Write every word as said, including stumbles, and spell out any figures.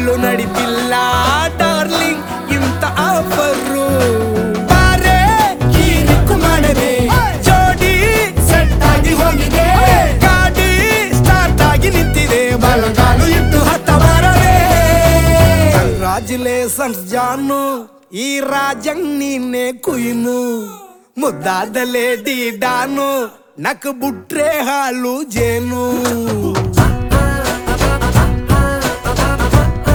ಎಲ್ಲೂ ನಡೀತಿಲ್ಲ ಡಾರ್ಲಿಂಗ್ ಇಂತ ಆಫರು ಬಾರೆ ಕೀರಿಕು ಮಾಡದೆ ಜೋಡಿ ಸೆಟ್ ಆಗಿ ಹೋಗಿದೆ ಗಾಡಿ ಸ್ಟಾರ್ಟ್ ಆಗಿ ನಿಂತಿದೆ ಬಲಗಾಲು ಇಟ್ಟು ಹತ್ತ ಬಾರದೆ ಕಂಗ್ರಾಚುಲೇಷನ್ಸ್ ಜಾನು ಈ ರಾಜಂಗ್ ನೀನೆ ಕುಯ್ನು ಮುದ್ದಾದ ಲೇಡಿ ಡಾನು ನಕ್ ಬುಟ್ರೆ ಹಾಲು ಜೇನು